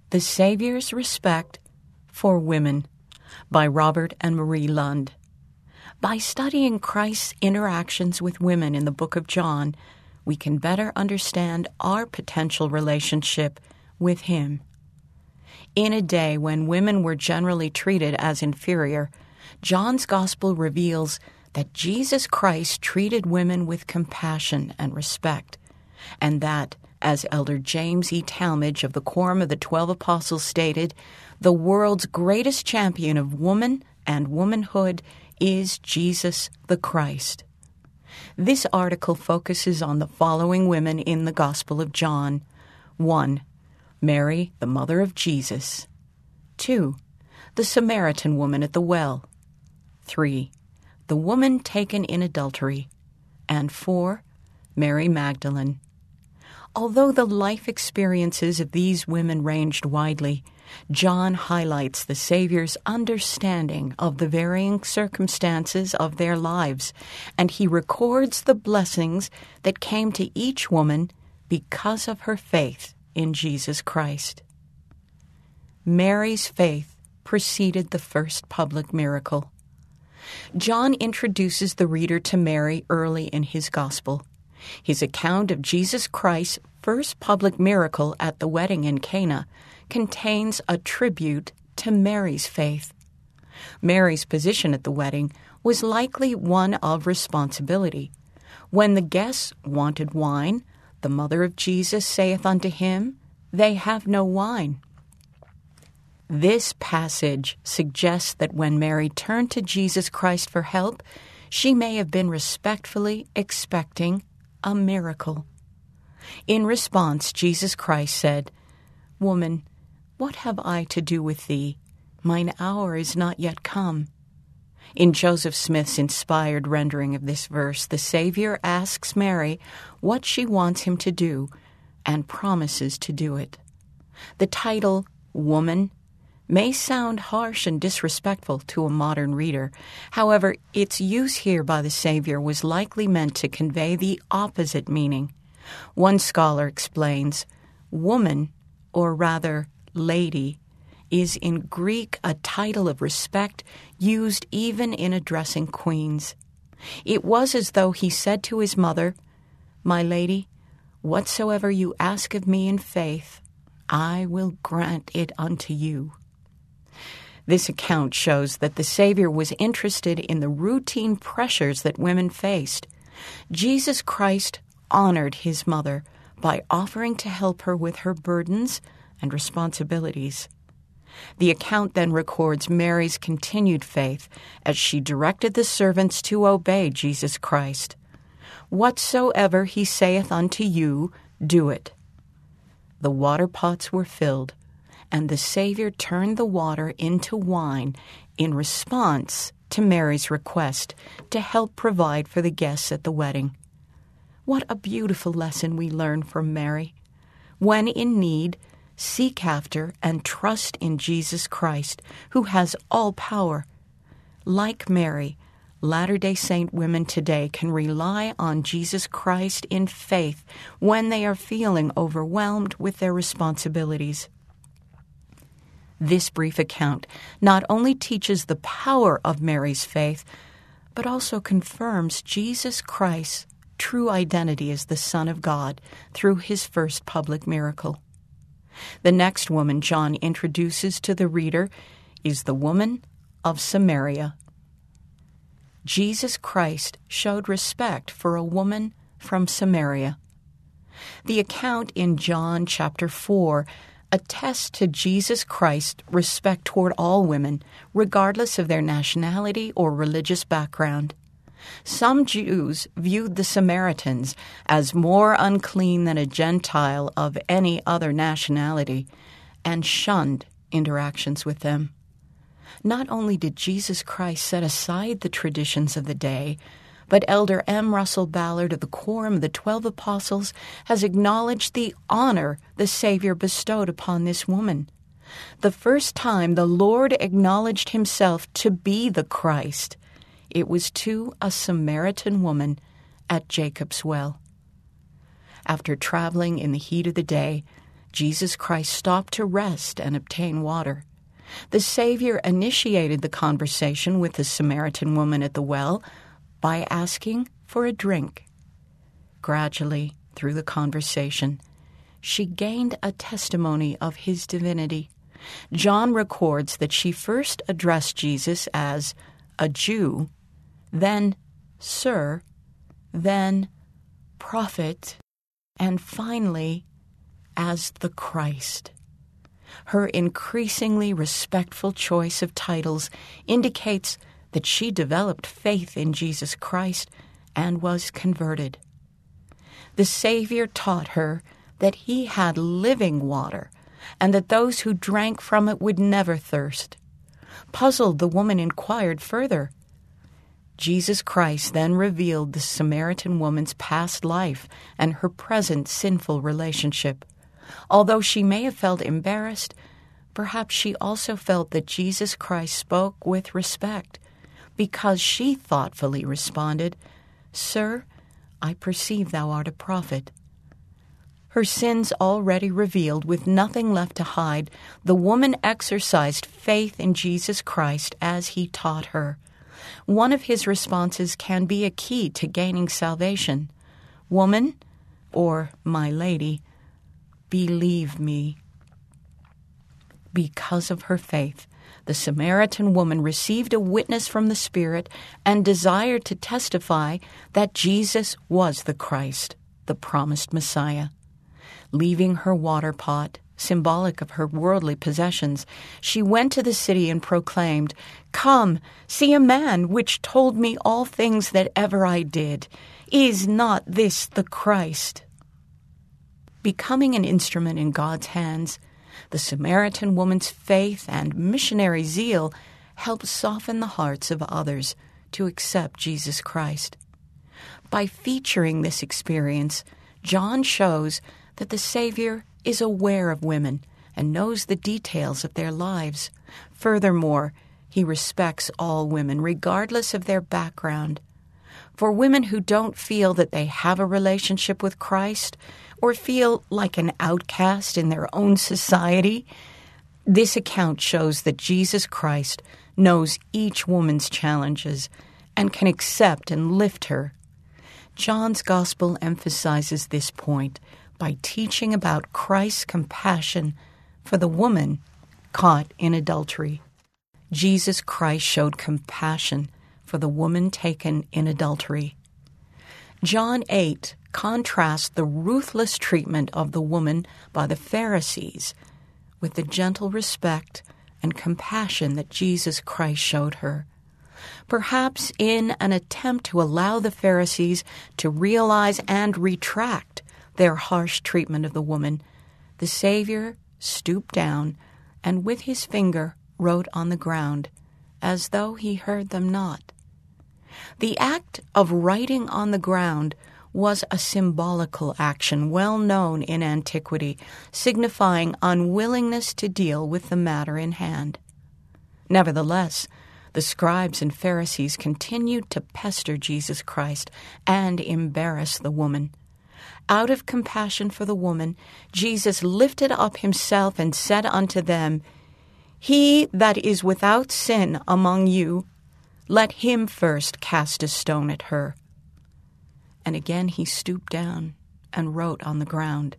The Savior's Respect for Women by Robert and Marie Lund. By studying Christ's interactions with women in the book of John, we can better understand our potential relationship with Him. In a day when women were generally treated as inferior, John's Gospel reveals that Jesus Christ treated women with compassion and respect, and that, as Elder James E. Talmage of the Quorum of the 12 Apostles stated, the world's greatest champion of woman and womanhood is Jesus the Christ. This article focuses on the following women in the Gospel of John. 1. Mary, the mother of Jesus. 2. The Samaritan woman at the well. 3. The woman taken in adultery. And 4. Mary Magdalene. Although the life experiences of these women ranged widely, John highlights the Savior's understanding of the varying circumstances of their lives, and he records the blessings that came to each woman because of her faith in Jesus Christ. Mary's faith preceded the first public miracle. John introduces the reader to Mary early in his Gospel. His account of Jesus Christ's first public miracle at the wedding in Cana contains a tribute to Mary's faith. Mary's position at the wedding was likely one of responsibility. When the guests wanted wine, the mother of Jesus saith unto him, They have no wine. This passage suggests that when Mary turned to Jesus Christ for help, she may have been respectfully expecting a miracle. In response, Jesus Christ said, Woman, what have I to do with thee? Mine hour is not yet come. In Joseph Smith's inspired rendering of this verse, the Savior asks Mary what she wants him to do and promises to do it. The title, Woman, may sound harsh and disrespectful to a modern reader. However, its use here by the Savior was likely meant to convey the opposite meaning. One scholar explains, woman, or rather lady, is in Greek a title of respect used even in addressing queens. It was as though he said to his mother, My lady, whatsoever you ask of me in faith, I will grant it unto you. This account shows that the Savior was interested in the routine pressures that women faced. Jesus Christ honored his mother by offering to help her with her burdens and responsibilities. The account then records Mary's continued faith as she directed the servants to obey Jesus Christ. Whatsoever he saith unto you, do it. The water pots were filled, and the Savior turned the water into wine in response to Mary's request to help provide for the guests at the wedding. What a beautiful lesson we learn from Mary. When in need, seek after and trust in Jesus Christ, who has all power. Like Mary, Latter-day Saint women today can rely on Jesus Christ in faith when they are feeling overwhelmed with their responsibilities. This brief account not only teaches the power of Mary's faith, but also confirms Jesus Christ's true identity as the Son of God through his first public miracle. The next woman John introduces to the reader is the woman of Samaria. Jesus Christ showed respect for a woman from Samaria. The account in John chapter 4 attests to Jesus Christ's respect toward all women, regardless of their nationality or religious background. Some Jews viewed the Samaritans as more unclean than a Gentile of any other nationality and shunned interactions with them. Not only did Jesus Christ set aside the traditions of the day, but Elder M. Russell Ballard of the Quorum of the 12 Apostles has acknowledged the honor the Savior bestowed upon this woman. The first time the Lord acknowledged himself to be the Christ, it was to a Samaritan woman at Jacob's well. After traveling in the heat of the day, Jesus Christ stopped to rest and obtain water. The Savior initiated the conversation with the Samaritan woman at the well by asking for a drink. Gradually, through the conversation, she gained a testimony of his divinity. John records that she first addressed Jesus as a Jew, then Sir, then Prophet, and finally as the Christ. Her increasingly respectful choice of titles indicates that she developed faith in Jesus Christ and was converted. The Savior taught her that he had living water and that those who drank from it would never thirst. Puzzled, the woman inquired further. Jesus Christ then revealed the Samaritan woman's past life and her present sinful relationship. Although she may have felt embarrassed, perhaps she also felt that Jesus Christ spoke with respect, because she thoughtfully responded, "Sir, I perceive thou art a prophet." Her sins already revealed, with nothing left to hide, the woman exercised faith in Jesus Christ as he taught her. One of his responses can be a key to gaining salvation. "Woman," or "my lady," believe me. Because of her faith, the Samaritan woman received a witness from the Spirit and desired to testify that Jesus was the Christ, the promised Messiah. Leaving her water pot, symbolic of her worldly possessions, she went to the city and proclaimed, "Come, see a man which told me all things that ever I did. Is not this the Christ?" Becoming an instrument in God's hands, the Samaritan woman's faith and missionary zeal helped soften the hearts of others to accept Jesus Christ. By featuring this experience, John shows that the Savior is aware of women and knows the details of their lives. Furthermore, he respects all women, regardless of their background. For women who don't feel that they have a relationship with Christ or feel like an outcast in their own society, this account shows that Jesus Christ knows each woman's challenges and can accept and lift her. John's Gospel emphasizes this point by teaching about Christ's compassion for the woman caught in adultery. Jesus Christ showed compassion for the woman taken in adultery. John 8 contrasts the ruthless treatment of the woman by the Pharisees with the gentle respect and compassion that Jesus Christ showed her. Perhaps in an attempt to allow the Pharisees to realize and retract their harsh treatment of the woman, the Savior stooped down and with his finger wrote on the ground, as though he heard them not. The act of writing on the ground was a symbolical action well known in antiquity, signifying unwillingness to deal with the matter in hand. Nevertheless, the scribes and Pharisees continued to pester Jesus Christ and embarrass the woman. Out of compassion for the woman, Jesus lifted up himself and said unto them, "He that is without sin among you, let him first cast a stone at her." And again he stooped down and wrote on the ground.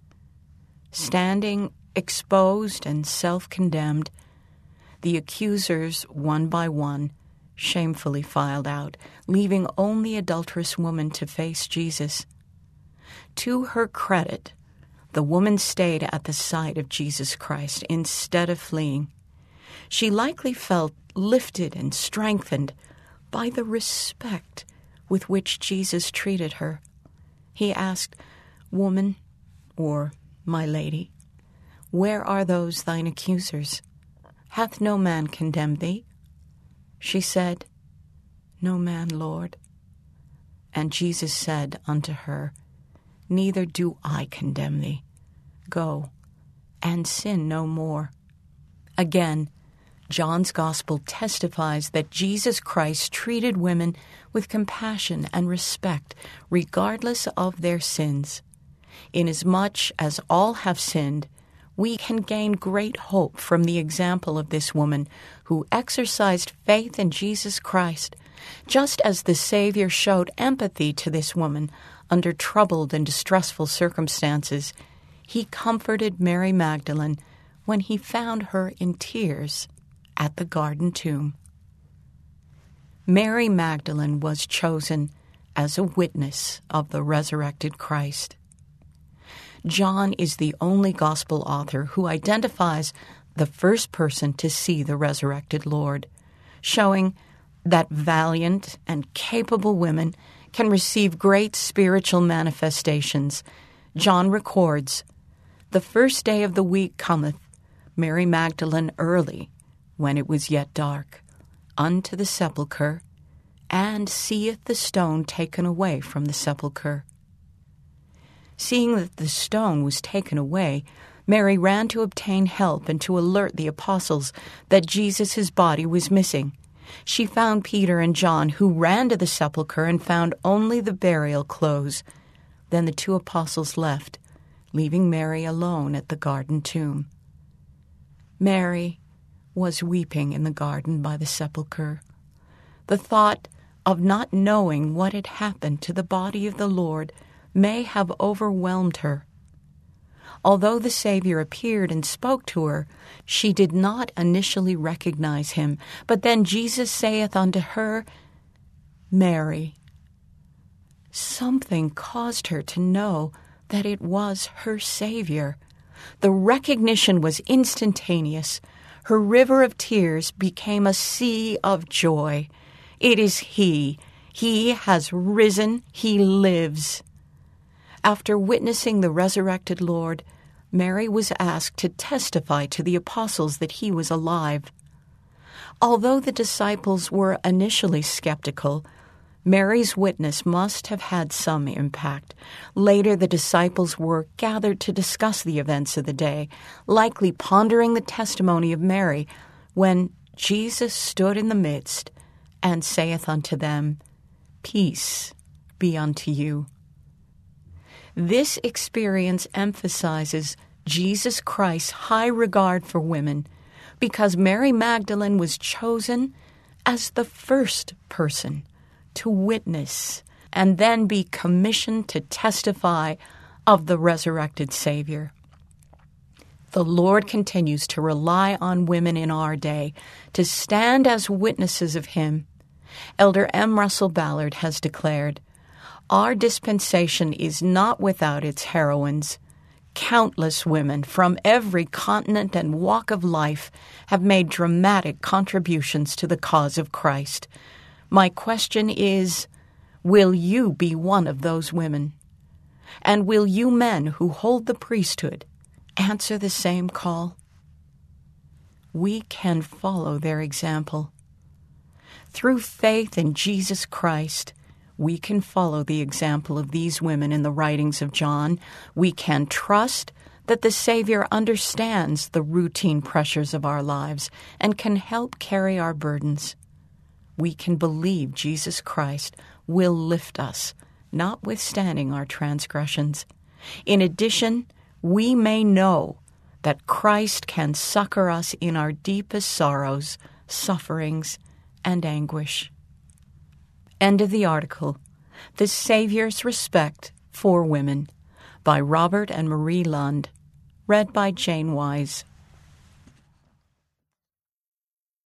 Standing exposed and self-condemned, the accusers, one by one, shamefully filed out, leaving only the adulterous woman to face Jesus. To her credit, the woman stayed at the side of Jesus Christ instead of fleeing. She likely felt lifted and strengthened by the respect with which Jesus treated her. He asked, "Woman," or "my lady, where are those thine accusers? Hath no man condemned thee?" She said, "No man, Lord." And Jesus said unto her, "Neither do I condemn thee. Go, and sin no more." Again, John's Gospel testifies that Jesus Christ treated women with compassion and respect, regardless of their sins. Inasmuch as all have sinned, we can gain great hope from the example of this woman who exercised faith in Jesus Christ, just as the Savior showed empathy to this woman under troubled and distressful circumstances. He comforted Mary Magdalene when he found her in tears at the garden tomb. Mary Magdalene was chosen as a witness of the resurrected Christ. John is the only gospel author who identifies the first person to see the resurrected Lord, showing that valiant and capable women can receive great spiritual manifestations. John records, "The first day of the week cometh, Mary Magdalene early, when it was yet dark, unto the sepulchre, and seeth the stone taken away from the sepulchre." Seeing that the stone was taken away, Mary ran to obtain help and to alert the apostles that Jesus' body was missing. She found Peter and John, who ran to the sepulchre and found only the burial clothes. Then the two apostles left, leaving Mary alone at the garden tomb. Mary was weeping in the garden by the sepulchre. The thought of not knowing what had happened to the body of the Lord may have overwhelmed her. Although the Savior appeared and spoke to her, she did not initially recognize him. But then Jesus saith unto her, "Mary." Something caused her to know that it was her Savior. The recognition was instantaneous. Her river of tears became a sea of joy. It is He. He has risen. He lives. After witnessing the resurrected Lord, Mary was asked to testify to the apostles that he was alive. Although the disciples were initially skeptical, Mary's witness must have had some impact. Later, the disciples were gathered to discuss the events of the day, likely pondering the testimony of Mary, when Jesus stood in the midst and saith unto them, "Peace be unto you." This experience emphasizes Jesus Christ's high regard for women, because Mary Magdalene was chosen as the first person to witness and then be commissioned to testify of the resurrected Savior. The Lord continues to rely on women in our day to stand as witnesses of Him. Elder M. Russell Ballard has declared, "Our dispensation is not without its heroines. Countless women from every continent and walk of life have made dramatic contributions to the cause of Christ. My question is, will you be one of those women? And will you men who hold the priesthood answer the same call?" We can follow their example. Through faith in Jesus Christ, we can follow the example of these women in the writings of John. We can trust that the Savior understands the routine pressures of our lives and can help carry our burdens. We can believe Jesus Christ will lift us, notwithstanding our transgressions. In addition, we may know that Christ can succor us in our deepest sorrows, sufferings, and anguish. End of the article. The Savior's Respect for Women by Robert and Marie Lund. Read by Jane Wise.